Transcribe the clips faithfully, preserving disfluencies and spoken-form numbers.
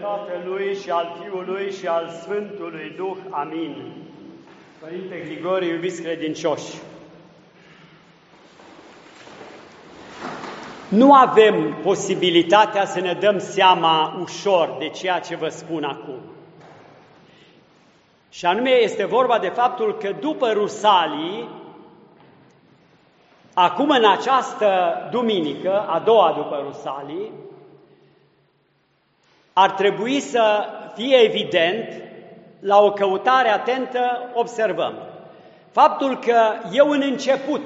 Tatălui și al Fiului și al Sfântului Duh. Amin. Părinte Grigore, iubiți credincioși, nu avem posibilitatea să ne dăm seama ușor de ceea ce vă spun acum. Și anume este vorba de faptul că după Rusalii, acum în această duminică, a doua după Rusalii, ar trebui să fie evident, la o căutare atentă, observăm faptul că eu în început,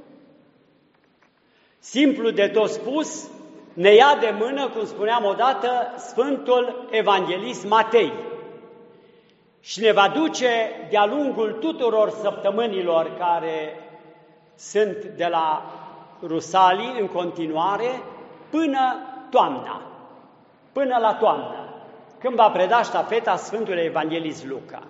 simplu de tot spus, ne ia de mână, cum spuneam odată, Sfântul Evanghelist Matei și ne va duce de-a lungul tuturor săptămânilor care sunt de la Rusalii în continuare până toamna, până la toamnă, când va preda ștafeta Sfântului Evanghelist Luca.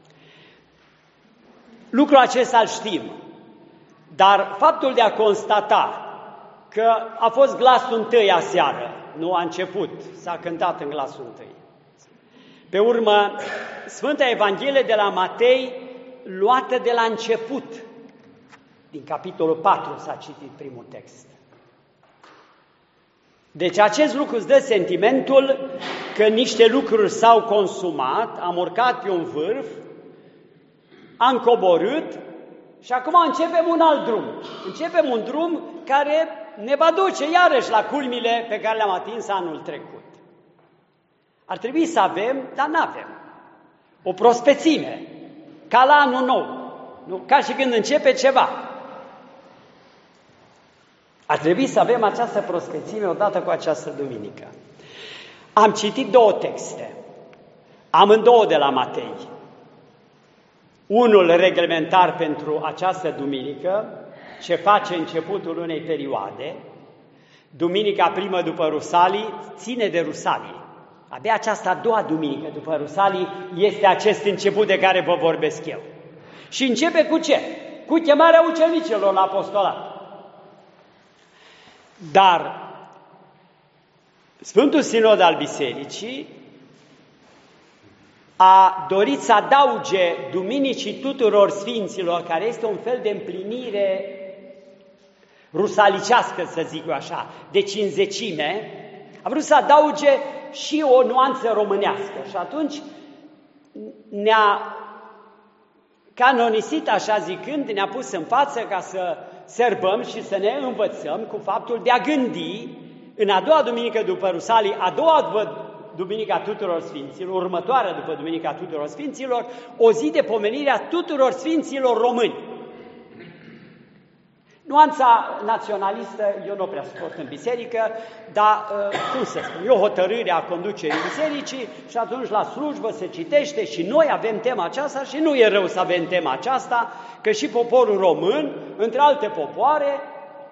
Lucrul acesta îl știm, dar faptul de a constata că a fost glasul întâi aseară, nu a început, s-a cântat în glasul întâi. Pe urmă, Sfânta Evanghelie de la Matei, luată de la început, din capitolul patru s-a citit primul text. Deci acest lucru îți dă sentimentul că niște lucruri s-au consumat, am urcat pe un vârf, am coborât și acum începem un alt drum. Începem un drum care ne va duce iarăși la culmile pe care le-am atins anul trecut. Ar trebui să avem, dar n-avem, o prospețime, ca la anul nou, nu? Ca și când începe ceva. Ar trebui să avem această prospețime odată cu această duminică. Am citit două texte, amândouă de la Matei. Unul reglementar pentru această duminică, ce face începutul unei perioade. Duminica primă după Rusalii ține de Rusalii. Abia această a doua duminică după Rusalii este acest început de care vă vorbesc eu. Și începe cu ce? Cu chemarea ucenicilor la apostolat. Dar Sfântul Sinod al Bisericii a dorit să adauge Duminicii tuturor Sfinților, care este un fel de împlinire rusalicească, să zic eu așa, de cinzecime, a vrut să adauge și o nuanță românească. Și atunci ne-a canonisit, așa zicând, ne-a pus în față ca să sărbăm și să ne învățăm cu faptul de a gândi în a doua duminică după Rusalii, a doua după Duminica Tuturor Sfinților, următoarea după Duminica Tuturor Sfinților, o zi de pomenire a tuturor Sfinților români. Nuanța naționalistă eu nu o prea suport în biserică, dar, cum să spun, e o hotărâre a conducerii bisericii și atunci la slujbă se citește și noi avem tema aceasta și nu e rău să avem tema aceasta, că și poporul român, între alte popoare,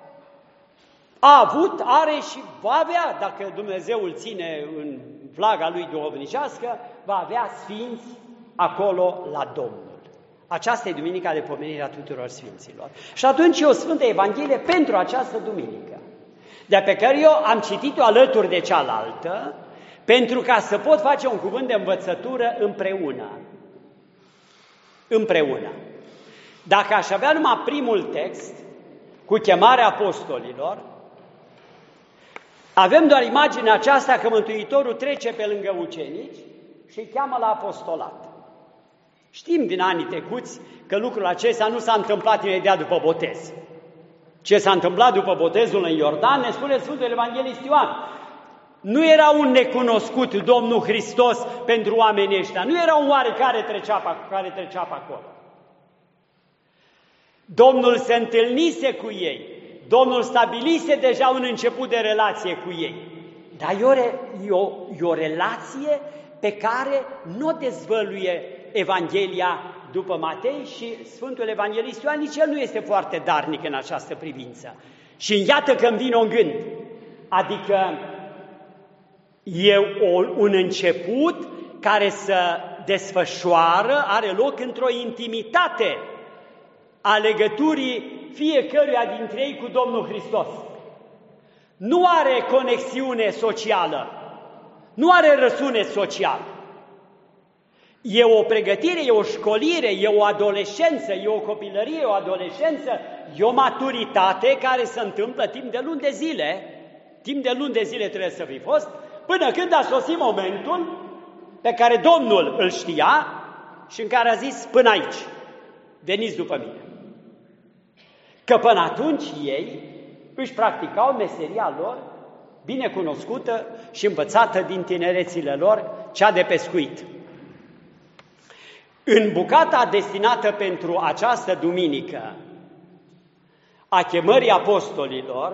a avut, are și va avea, dacă Dumnezeu îl ține în flaga lui duhovnicească, va avea sfinți acolo la Domnul. Aceasta e duminica de pomenire a tuturor sfinților. Și atunci e o Sfântă Evanghelie pentru această duminică, de pe care eu am citit-o alături de cealaltă, pentru ca să pot face un cuvânt de învățătură împreună. Împreună. Dacă aș avea numai primul text, cu chemarea apostolilor, avem doar imaginea aceasta că Mântuitorul trece pe lângă ucenici și îi cheamă la apostolat. Știm din anii trecuți că lucrul acesta nu s-a întâmplat imediat după botez. Ce s-a întâmplat după botezul în Iordan, ne spune Sfântul Evanghelist Ioan. Nu era un necunoscut Domnul Hristos pentru oamenii ăștia, nu era un oarecare trecea, care trecea pe acolo. Domnul se întâlnise cu ei, Domnul stabilise deja un început de relație cu ei. Dar e o, e o, e o relație pe care nu o dezvăluie Evanghelia după Matei și Sfântul Evanghelist Ioan, nici el nu este foarte darnic în această privință. Și iată că îmi vine un gând, adică e o, un început care se desfășoară, are loc într-o intimitate a legăturii fiecăruia dintre ei cu Domnul Hristos. Nu are conexiune socială, nu are răsunet social. E o pregătire, e o școlire, e o adolescență, e o copilărie, o adolescență, e o maturitate care se întâmplă timp de luni de zile. Timp de luni de zile trebuie să fi fost, până când a sosit momentul pe care Domnul îl știa și în care a zis, până aici, veniți după mine. Că până atunci ei își practicau meseria lor, bine cunoscută și învățată din tinerețile lor, cea de pescuit. În bucata destinată pentru această duminică a chemării apostolilor,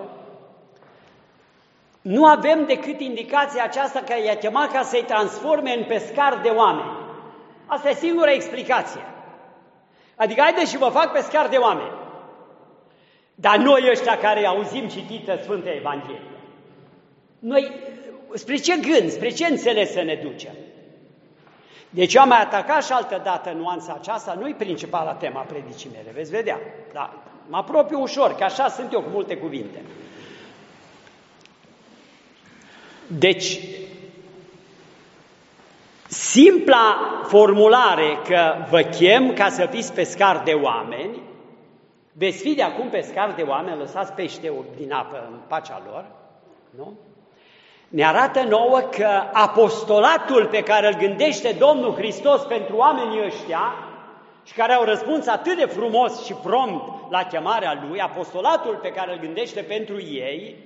nu avem decât indicația aceasta că i-a chemat ca să-i transforme în pescar de oameni. Asta e singura explicație. Adică, haideți și vă fac pescar de oameni. Dar noi ăștia care auzim citită Sfânta Evanghelie, noi, spre ce gând, spre ce înțeles să ne ducem? Deci eu am mai atacat și altă dată nuanța aceasta, nu-i principala tema predicii mele, veți vedea. Dar mă apropiu ușor, că așa sunt eu cu multe cuvinte. Deci, simpla formulare că vă chem ca să fiți pescari de oameni, veți fi de acum pescari de oameni, lăsați pește din apă în pacea lor, nu? Ne arată nouă că apostolatul pe care îl gândește Domnul Hristos pentru oamenii ăștia și care au răspuns atât de frumos și prompt la chemarea Lui, apostolatul pe care îl gândește pentru ei,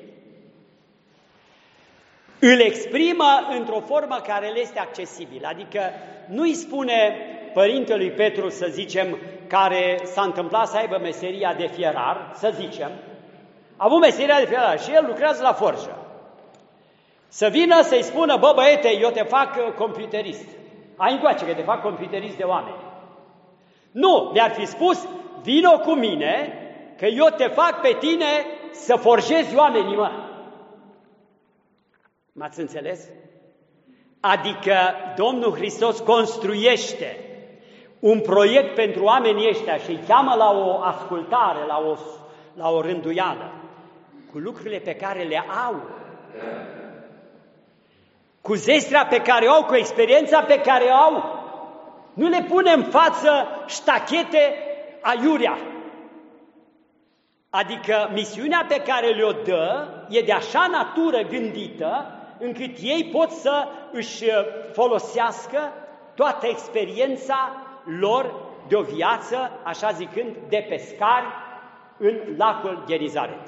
îl exprimă într-o formă care le este accesibilă. Adică nu îi spune părintelui Petru, să zicem, care s-a întâmplat să aibă meseria de fierar, să zicem, a avut meseria de fierar și el lucrează la forjă. Să vină să-i spună, bă băiete, eu te fac computerist. Ai încoace că te fac computerist de oameni. Nu, mi-ar fi spus, vino cu mine, că eu te fac pe tine să forjezi oamenii, mă. M-ați înțeles? Adică Domnul Hristos construiește un proiect pentru oamenii ăștia și îi cheamă la o ascultare, la o, la o rânduială, cu lucrurile pe care le au, cu zestrea pe care o au, cu experiența pe care o au. Nu le pune în față ștachete aiurea. Adică misiunea pe care le-o dă e de așa natură gândită, încât ei pot să își folosească toată experiența lor de o viață, așa zicând, de pescari în lacul Genizaret.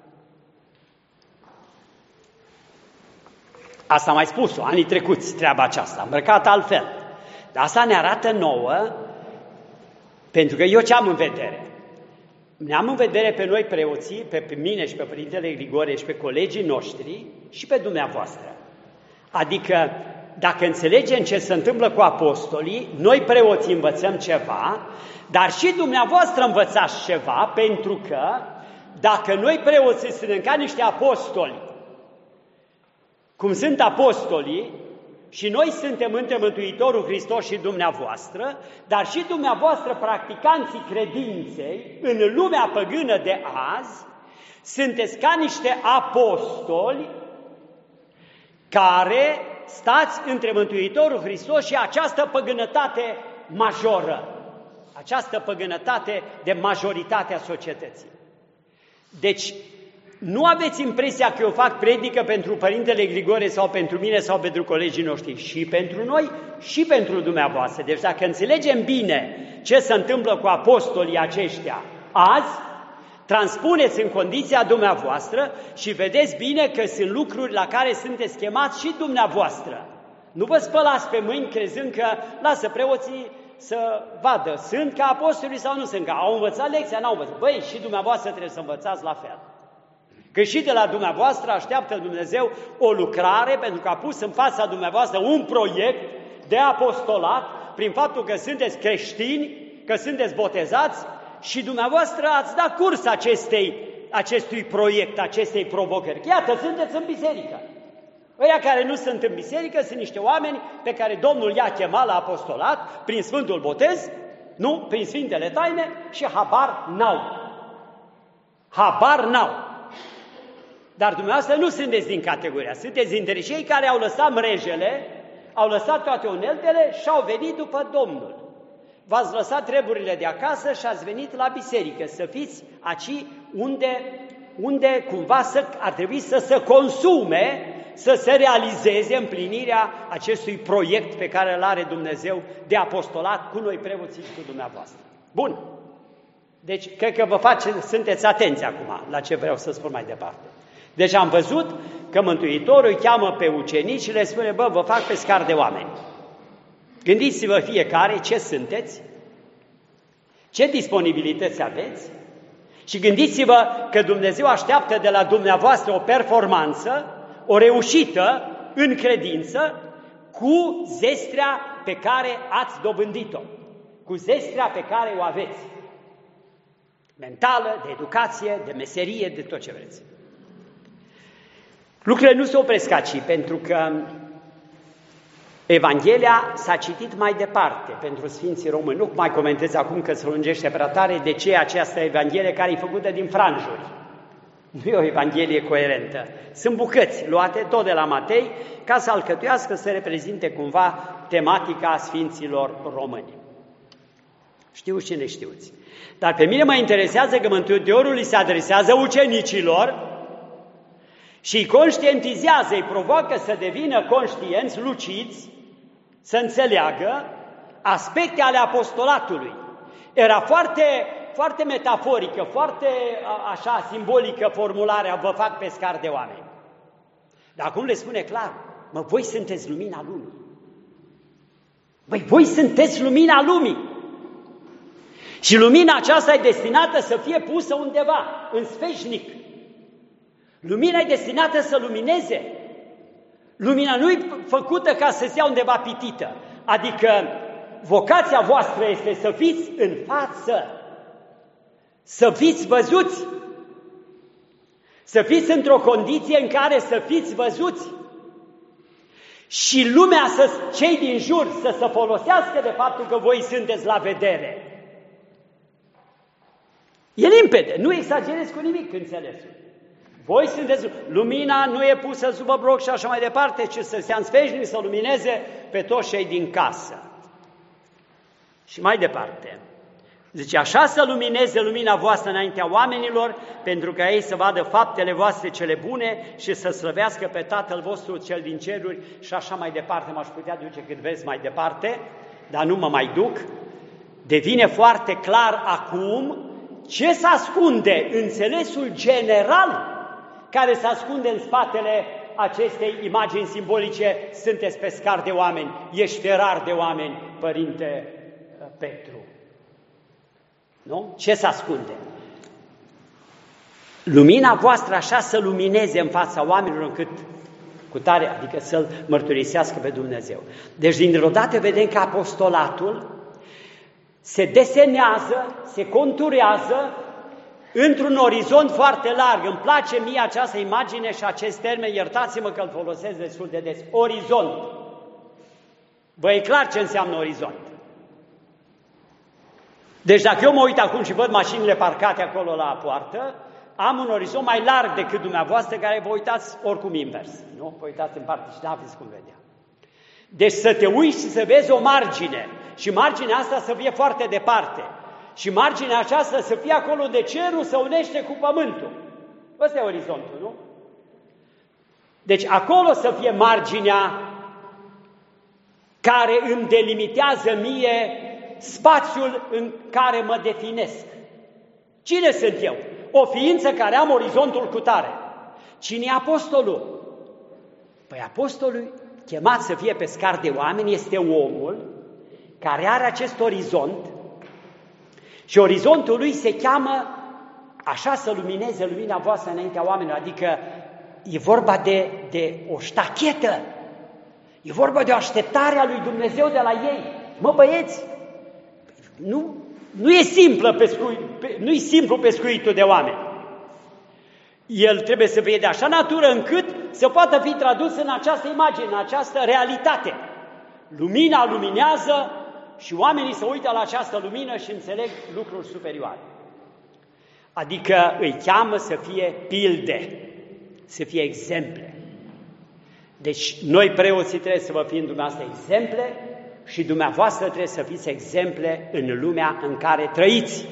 Asta am mai spus-o, anii trecuți, treaba aceasta, îmbrăcat altfel. Dar asta ne arată nouă, pentru că eu ce am în vedere? Ne-am în vedere pe noi preoții, pe, pe mine și pe Părintele Grigore și pe colegii noștri și pe dumneavoastră. Adică, dacă înțelegem ce se întâmplă cu apostolii, noi preoții învățăm ceva, dar și dumneavoastră învățați ceva, pentru că dacă noi preoții suntem ca niște apostoli, cum sunt apostolii, și noi suntem între Mântuitorul Hristos și dumneavoastră, dar și dumneavoastră, practicanții credinței, în lumea păgână de azi, sunteți ca niște apostoli care stați între Mântuitorul Hristos și această păgânătate majoră, această păgânătate de majoritate a societății. Deci, nu aveți impresia că eu fac predică pentru Părintele Grigore sau pentru mine sau pentru colegii noștri, și pentru noi și pentru dumneavoastră. Deci dacă înțelegem bine ce se întâmplă cu apostolii aceștia azi, transpuneți în condiția dumneavoastră și vedeți bine că sunt lucruri la care sunteți chemați și dumneavoastră. Nu vă spălați pe mâini crezând că lasă preoții să vadă, sunt ca apostolii sau nu sunt ca, au învățat lecția, n-au învățat. Băi, și dumneavoastră trebuie să învățați la fel. Că și de la dumneavoastră așteaptă Dumnezeu o lucrare, pentru că a pus în fața dumneavoastră un proiect de apostolat, prin faptul că sunteți creștini, că sunteți botezați și dumneavoastră ați dat curs acestei, acestui proiect, acestei provocări. Iată, sunteți în biserică. Ăia care nu sunt în biserică sunt niște oameni pe care Domnul i-a chemat la apostolat prin Sfântul Botez, nu, prin Sfintele Taine și habar n-au. Habar n-au. Dar dumneavoastră nu sunteți din categoria, sunteți dintre cei care au lăsat mrejele, au lăsat toate uneltele și au venit după Domnul. V-ați lăsat treburile de acasă și ați venit la biserică, să fiți aici unde, unde cumva să, ar trebui să se consume, să se realizeze împlinirea acestui proiect pe care îl are Dumnezeu de apostolat cu noi preoții și cu dumneavoastră. Bun. Deci, cred că vă face, sunteți atenți acum la ce vreau să spun mai departe. Deci am văzut că Mântuitorul îi cheamă pe ucenici și le spune, bă, vă fac pescar de oameni. Gândiți-vă fiecare ce sunteți, ce disponibilități aveți și gândiți-vă că Dumnezeu așteaptă de la dumneavoastră o performanță, o reușită în credință cu zestrea pe care ați dobândit-o, cu zestrea pe care o aveți, mentală, de educație, de meserie, de tot ce vreți. Lucrurile nu se opresc aici, pentru că Evanghelia s-a citit mai departe pentru Sfinții Români. Nu mai comentez acum că se lungește prea tare de ce această Evanghelie care e făcută din franjuri. Nu e o Evanghelie coerentă. Sunt bucăți luate tot de la Matei ca să alcătuiască, să reprezinte cumva tematica Sfinților Români. Știuți și neștiuți. Dar pe mine mă interesează că Mântuitorul îi se adresează ucenicilor și îi conștientizează, îi provoacă să devină conștienți, luciți, să înțeleagă aspecte ale apostolatului. Era foarte, foarte metaforică, foarte așa simbolică formularea, vă fac pescar de oameni. Dar acum le spune clar, mă, voi sunteți lumina lumii. Băi, voi sunteți lumina lumii. Și lumina aceasta e destinată să fie pusă undeva, în sfeșnic. Lumina e destinată să lumineze. Lumina nu e făcută ca să se ia undeva pitită. Adică vocația voastră este să fiți în față, să fiți văzuți, să fiți într-o condiție în care să fiți văzuți. Și lumea, să, cei din jur, să se folosească de faptul că voi sunteți la vedere. E limpede, nu exagerez cu nimic înțelesul. Voi sunteți, lumina nu e pusă sub obroc și așa mai departe, ci să se însfeșnice, să lumineze pe toți cei din casă. Și mai departe, zice, așa să lumineze lumina voastră înaintea oamenilor, pentru ca ei să vadă faptele voastre cele bune și să slăvească pe Tatăl vostru cel din ceruri și așa mai departe. M-aș putea duce cât vezi mai departe, dar nu mă mai duc. Devine foarte clar acum ce se ascunde, înțelesul general care se ascunde în spatele acestei imagini simbolice, sunteți pescar de oameni, ești ferar de oameni, Părinte Petru. Nu? Ce se ascunde? Lumina voastră așa să lumineze în fața oamenilor încât cu tare, adică să-L mărturisească pe Dumnezeu. Deci, dintr-o dată vedem că apostolatul se desenează, se conturează într-un orizont foarte larg. Îmi place mie această imagine și acest termen, iertați-mă că îl folosesc destul de des. Orizont. Vă e clar ce înseamnă orizont. Deci dacă eu mă uit acum și văd mașinile parcate acolo la poartă, am un orizont mai larg decât dumneavoastră care vă uitați oricum invers. Nu? Vă uitați în parte și n-aveți cum vedea. Deci să te uiți și să vezi o margine și marginea asta să fie foarte departe. Și marginea aceasta să fie acolo de cerul se unește cu pământul. Ăsta e orizontul, nu? Deci acolo să fie marginea care îmi delimitează mie spațiul în care mă definesc. Cine sunt eu? O ființă care am orizontul cutare. Cine e apostolul? Păi apostolul, chemat să fie pescar de oameni, este omul care are acest orizont și orizontul lui se cheamă așa să lumineze lumina voastră înaintea oamenilor, adică e vorba de, de o ștachetă, e vorba de o așteptare a lui Dumnezeu de la ei. Mă băieți, nu, nu e simplă pescu, nu e simplu pescuitul de oameni. El trebuie să fie de așa natură încât să poată fi tradus în această imagine, în această realitate. Lumina luminează și oamenii se uită la această lumină și înțeleg lucruri superioare. Adică îi cheamă să fie pilde, să fie exemple. Deci noi preoții trebuie să vă fim dumneavoastră exemple și dumneavoastră trebuie să fiți exemple în lumea în care trăiți.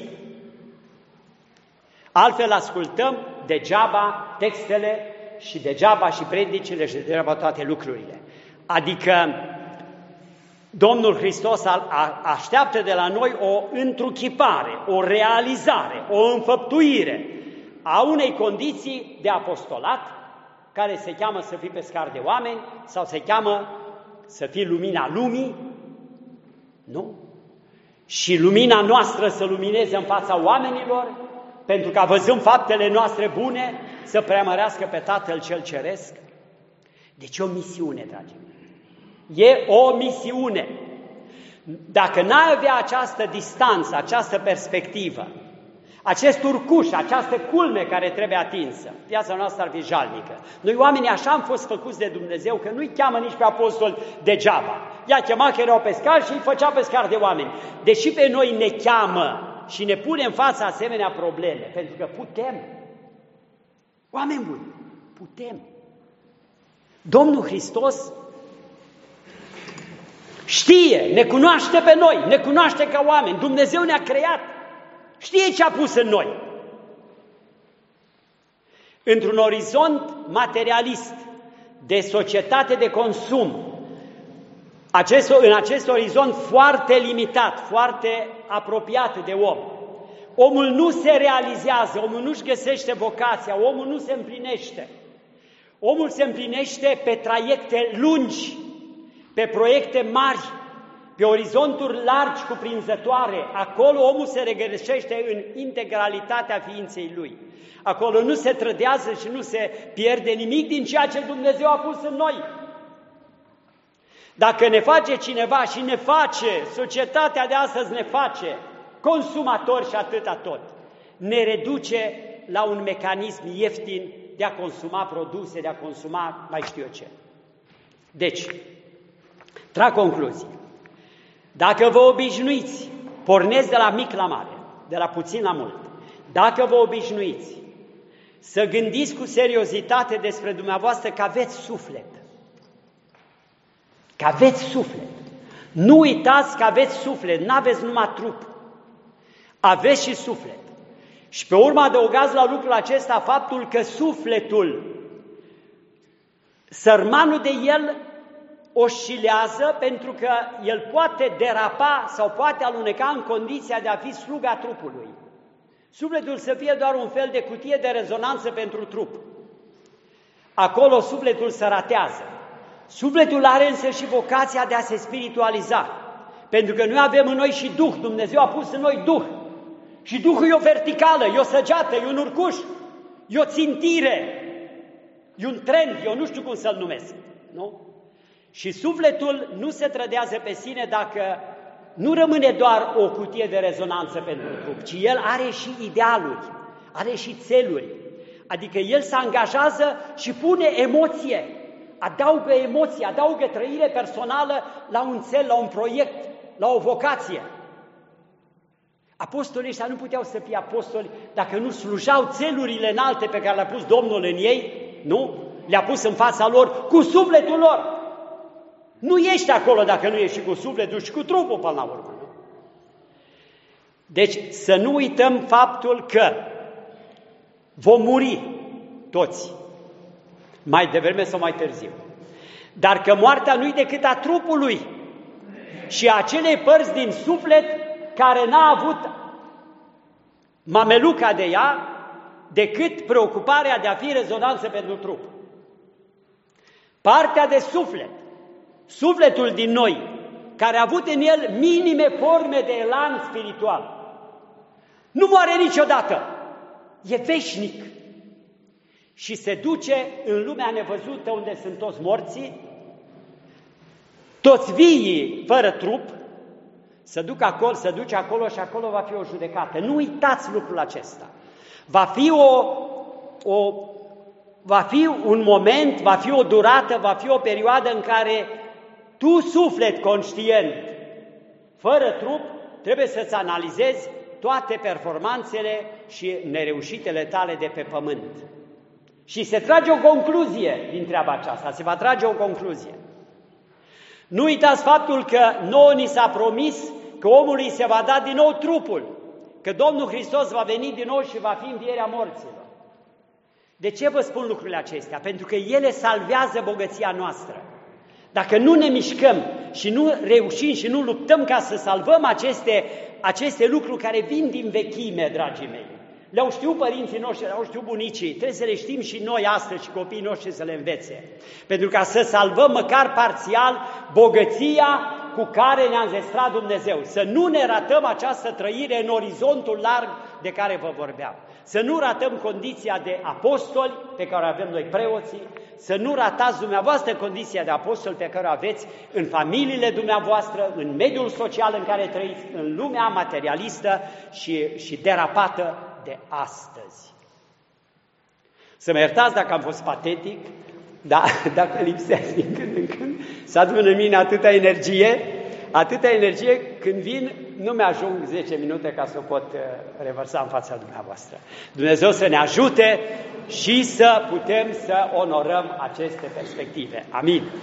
Altfel ascultăm degeaba textele și degeaba și predicile și degeaba toate lucrurile. Adică Domnul Hristos așteaptă de la noi o întruchipare, o realizare, o înfăptuire a unei condiții de apostolat, care se cheamă să fii pescar de oameni sau se cheamă să fii lumina lumii, nu? Și lumina noastră să lumineze în fața oamenilor, pentru ca văzând faptele noastre bune să preamărească pe Tatăl Cel Ceresc. Deci e o misiune, dragii mei. E o misiune. Dacă n-ai avea această distanță, această perspectivă, acest urcuș, această culme care trebuie atinsă, viața noastră ar fi jalnică. Noi oamenii așa am fost făcuți de Dumnezeu, că nu-i cheamă nici pe apostoli degeaba. I-a chemat că erau pescari și îi făcea pescar de oameni. Deși pe noi ne cheamă și ne pune în fața asemenea probleme, pentru că putem. Oameni buni, putem. Domnul Hristos știe, ne cunoaște pe noi, ne cunoaște ca oameni. Dumnezeu ne-a creat, știe ce a pus în noi. Într-un orizont materialist, de societate de consum, acest, în acest orizont foarte limitat, foarte apropiat de om, omul nu se realizează, omul nu-și găsește vocația, omul nu se împlinește. Omul se împlinește pe traiecte lungi, pe proiecte mari, pe orizonturi largi, cuprinzătoare. Acolo omul se regăsește în integralitatea ființei lui. Acolo nu se trădează și nu se pierde nimic din ceea ce Dumnezeu a pus în noi. Dacă ne face cineva și ne face, societatea de astăzi ne face consumatori și atâta tot, ne reduce la un mecanism ieftin de a consuma produse, de a consuma mai știu eu ce. Deci, trag concluzii. Dacă vă obișnuiți, pornesc de la mic la mare, de la puțin la mult, dacă vă obișnuiți să gândiți cu seriozitate despre dumneavoastră că aveți suflet, că aveți suflet, nu uitați că aveți suflet, nu aveți numai trup, aveți și suflet. Și pe urmă adăugați la lucrul acesta faptul că sufletul, sărmanul de el, oscilează pentru că el poate derapa sau poate aluneca în condiția de a fi sluga trupului. Sufletul să fie doar un fel de cutie de rezonanță pentru trup. Acolo sufletul se ratează. Sufletul are însă și vocația de a se spiritualiza, pentru că noi avem în noi și Duh, Dumnezeu a pus în noi Duh. Și Duhul e o verticală, e o săgeată, e un urcuș, e o țintire, e un trend, eu nu știu cum să-l numesc, nu? Și sufletul nu se trădează pe sine dacă nu rămâne doar o cutie de rezonanță pentru trup, ci el are și idealuri, are și țeluri. Adică el se angajează și pune emoție, adaugă emoție, adaugă trăire personală la un țel, la un proiect, la o vocație. Apostolii ăștia nu puteau să fie apostoli dacă nu slujau țelurile înalte pe care le-a pus Domnul în ei, nu? Le-a pus în fața lor cu sufletul lor. Nu ești acolo dacă nu ești și cu sufletul și cu trupul până la urmă. Nu? Deci să nu uităm faptul că vom muri toți, mai devreme sau mai târziu. Dar că moartea nu-i decât a trupului și a acelei părți din suflet care n-a avut mameluca de ea decât preocuparea de a fi rezonanță pentru trup. Partea de suflet, sufletul din noi, care a avut în el minime forme de elan spiritual, nu moare niciodată, e veșnic și se duce în lumea nevăzută unde sunt toți morții, toți viii fără trup, să duc acolo, să duce acolo și acolo va fi o judecată. Nu uitați lucrul acesta. Va fi o, o va fi un moment, va fi o durată, va fi o perioadă în care tu, suflet conștient, fără trup, trebuie să-ți analizezi toate performanțele și nereușitele tale de pe pământ. Și se trage o concluzie din treaba aceasta, se va trage o concluzie. Nu uitați faptul că nouă ni s-a promis că omului se va da din nou trupul, că Domnul Hristos va veni din nou și va fi învierea morților. De ce vă spun lucrurile acestea? Pentru că ele salvează bogăția noastră. Dacă nu ne mișcăm și nu reușim și nu luptăm ca să salvăm aceste, aceste lucruri care vin din vechime, dragii mei, le-au știut părinții noștri, le-au știut bunicii, trebuie să le știm și noi astăzi și copiii noștri să le învețe. Pentru ca să salvăm măcar parțial bogăția cu care ne-a înzestrat Dumnezeu. Să nu ne ratăm această trăire în orizontul larg de care vă vorbeam. Să nu ratăm condiția de apostoli pe care o avem noi preoții, să nu ratați dumneavoastră condiția de apostol pe care o aveți în familiile dumneavoastră, în mediul social în care trăiți, în lumea materialistă și, și derapată de astăzi. Să mă iertați dacă am fost patetic, dar dacă lipsesc din când în când, să adună în mine atâta energie, atâta energie, când vin, nu mi-ajung zece minute ca să o pot revărsa în fața dumneavoastră. Dumnezeu să ne ajute și să putem să onorăm aceste perspective. Amin.